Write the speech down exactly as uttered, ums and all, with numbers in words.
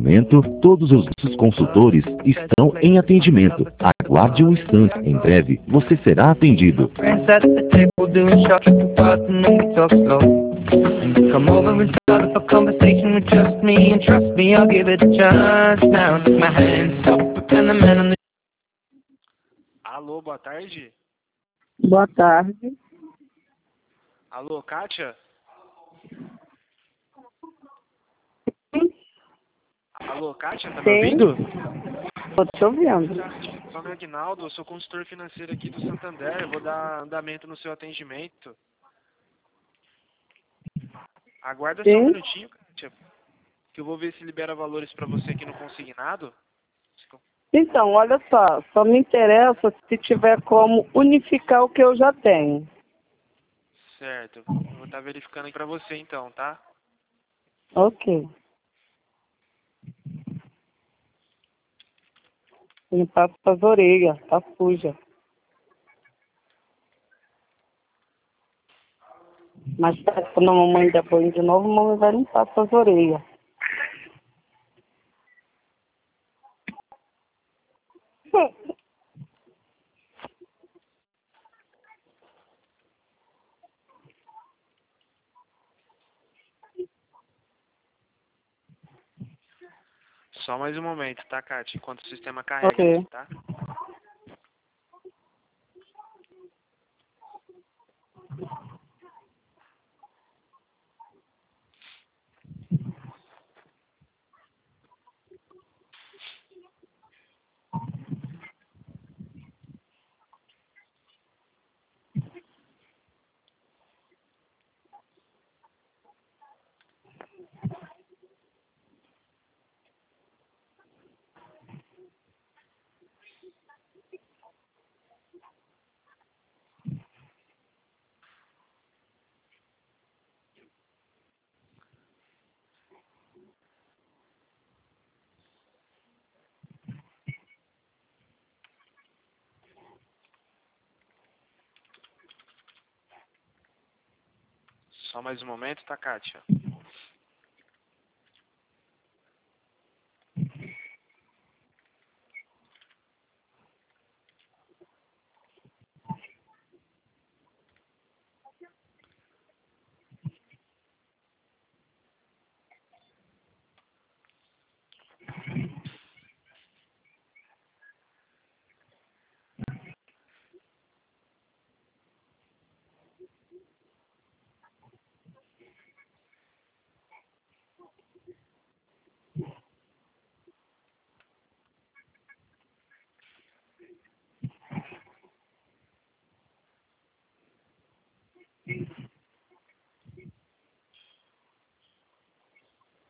momento, todos os nossos consultores estão em atendimento. Aguarde um instante. Em breve, você será atendido. Come over and start up a conversation with just me, and trust me, I'll give it a chance. Now take my hands up, and the man on the... Alô, boa tarde. Boa tarde. Alô, Kátia? Alô, Kátia, tá me ouvindo? Estou te ouvindo. Sou o Aguinaldo, eu sou consultor financeiro aqui do Santander, eu vou dar andamento no seu atendimento. Aguarda só um minutinho, Kátia, que eu vou ver se libera valores para você aqui no consignado. Então, olha só, só me interessa se tiver como unificar o que eu já tenho. Certo, eu vou estar verificando aqui para você então, tá? Ok. Limpar as orelhas, tá suja. Mas quando a mamãe der banho de novo, a mamãe vai limpar suas orelhas. Só mais um momento, tá, Kátia? Enquanto o sistema carrega Ok. aqui, tá? Só mais um momento, tá, Kátia?